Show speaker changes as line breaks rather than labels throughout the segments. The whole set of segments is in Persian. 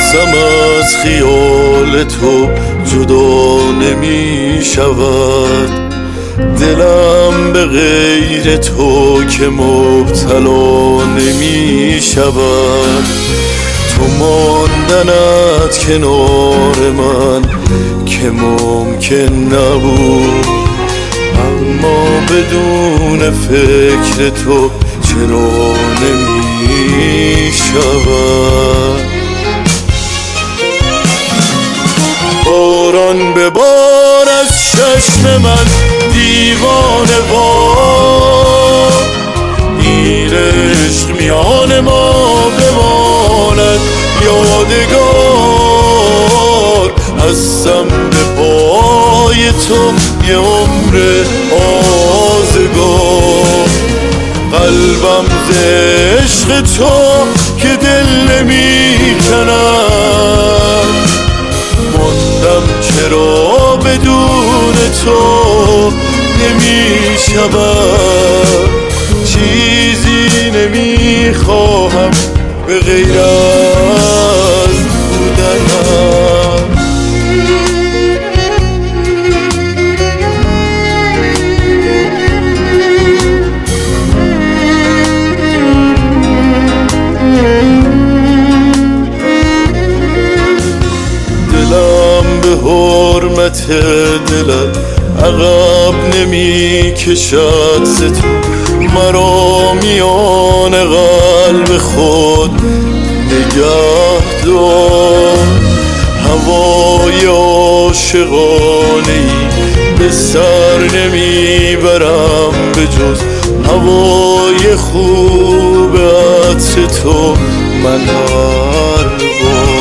نفسم از خیال تو جدا نمی شود، دلم به غیر تو که مبتلا نمی شود. تو ماندنت کنار من که ممکن نبود، اما بدون فکر تو چرا نمی شود. باران به بار از چشم من دیوانه وار، این عشق میان ما بماند یادگار. هستم به پای تو یه عمر آزگار، قلبم ز عشق تو که دل نمی کند. ماندم چرا بدون تو نمی شود. چیزی نمی خواهم به غیر از بودنم. حرمت دلت عقب نمی کشد ز تو، مرا میان قلب خود نگه دار. هوای عاشقانه ای به سر نمی برم به جز هوای خوب عطر تو من هر بار.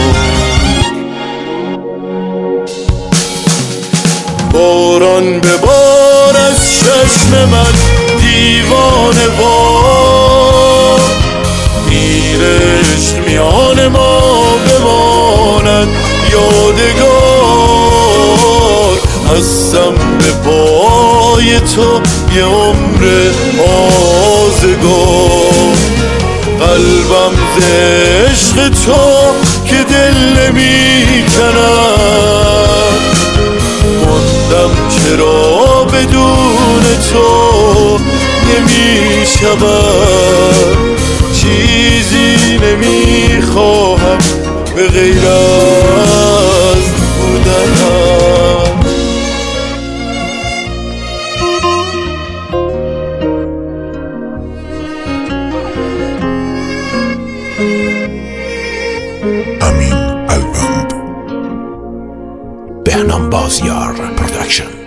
باران به بار از چشم من دیوانه وار، این عشق میان ما بماند یادگار. هستم به پای تو یه عمر آزگار، قلبم ز عشق تو که دل نمی کند. چرا بدون تو نمی شود. چیزی نمی خواهم به غیر از بودنم.
امین الوند، بهنام بازیار پرودکشن.